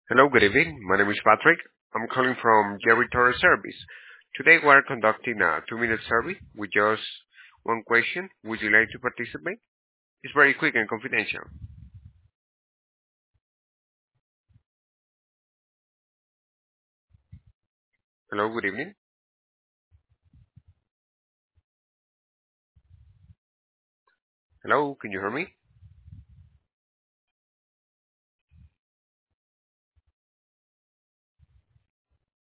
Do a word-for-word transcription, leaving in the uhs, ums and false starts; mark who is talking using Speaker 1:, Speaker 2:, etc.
Speaker 1: Hello, good evening. My name is Patrick. I'm calling from Jerry Torres Service. Today we are conducting a two-minute survey with just one question. Would you like to participate? It's very quick and confidential. Hello, good evening. Hello, can you hear me?